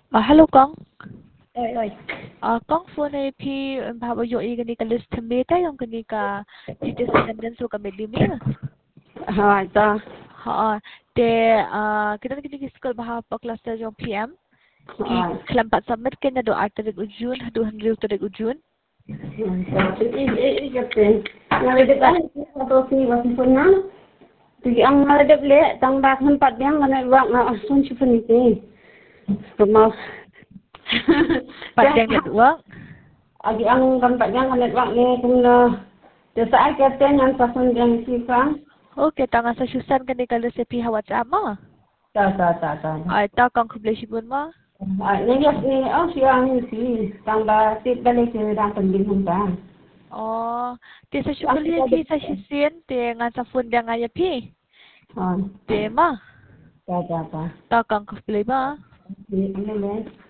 Hello con. Ơi ơi. Con phone này thì bảo yo i gani ka list me ta yung gani ka cities attendance so ka medimi. Rồi cho. Ha te kita gani ki school bah pa class ta yung PM ki Rồi. kelampat submit ke na do 8 tarik Jun 200 tarik Jun. Ikapin. Nalagay ka sa sini wasin po na. Sige ang nalagay le tang bak ng padang na wak na asun si paniti. Rumah. Padang network. Agi ang padang na wak le kung na sa kapten yang pasun yang sifang. Okay, tanga sa susan gani ka list pi ha WhatsApp ma. Ta. Ay ta kang kublesi bun ma. Nilias ni siang si tamba tit balik si dang pending hunda. Oh, te sa syukuli ki sa sisen te ngan sa phone dia ngaya pi. Te ma. Ta. Ta kang kublesi ma. Ni